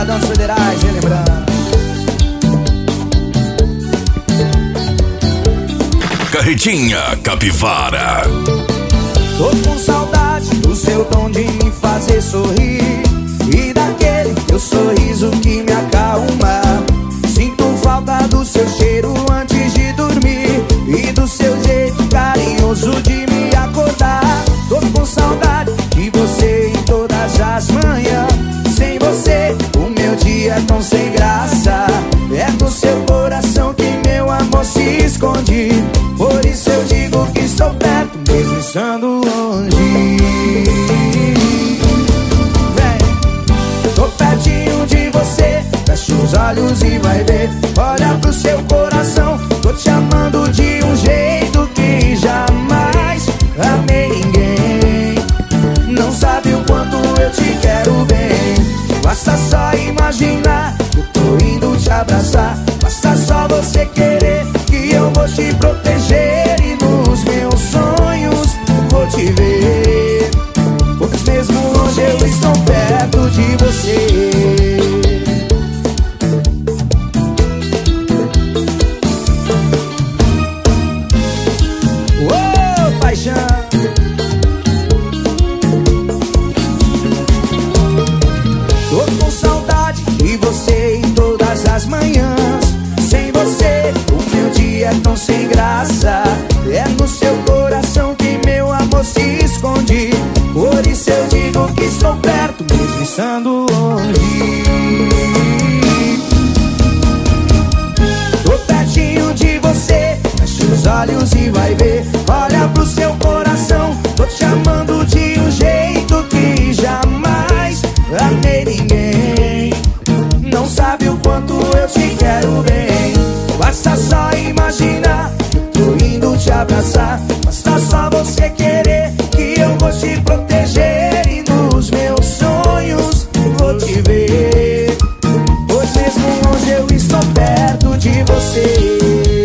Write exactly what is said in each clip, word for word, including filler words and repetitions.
Pancadão dos Federais, relembrando. Carretinha Capivara. Tô com saudade do seu tom de me fazer sorrir e daquele teu sorriso que me acalma. Sinto falta do seu cheiro antes de dormir e do seu jeito carinhoso de me acordar. Tô com saudade de você em todas as manhãs. Sem você o meu dia é tão sem graça. É no seu coração que meu amor se esconde. Por isso eu digo que estou perto, mesmo estando longe. Vem, tô pertinho de você. Fecha os olhos e vai ver. Olha pro seu coração. Tô te amando de um jeito que jamais amei ninguém. Não sabe o quanto eu te quero bem. Basta só imaginar que eu tô indo te abraçar. Basta só você querer que eu vou te proteger. E nos meus sonhos vou te ver. Pois mesmo longe eu estou perto de você. Oh, paixão. Tô com saudade de você em todas as manhãs. Sem você o meu dia é tão sem graça. É no seu coração que meu amor se esconde. Por isso eu digo que estou perto, mesmo estando longe. Tô pertinho de você. Fecha os olhos e vai ver. Olha pro seu coração. Tô te amando de um jeito que jamais amei ninguém. Não sabe o quanto eu te quero bem. Basta só imaginar que eu tô indo te abraçar. Basta só você querer que eu vou te proteger. E nos meus sonhos vou te ver. Pois mesmo longe eu estou perto de você.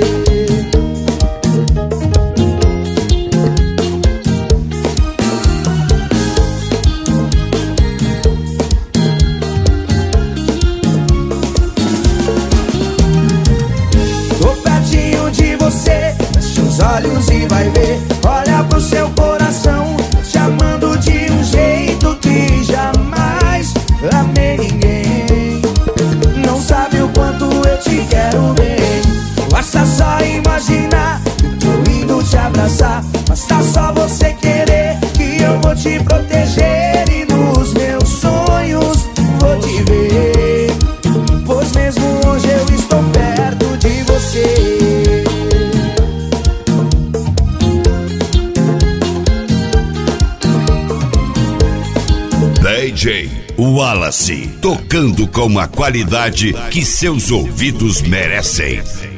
Fecha os olhos e vai ver. Olha pro seu coração. Te amando de um jeito que jamais amei ninguém. Não sabe o quanto eu te quero bem. Basta só imaginar que eu tô indo te abraçar. Basta só você querer que eu vou te proteger. E nos meus sonhos vou te ver. Pois mesmo hoje eu estou perto de você. D J Wallace, tocando com a qualidade que seus ouvidos merecem.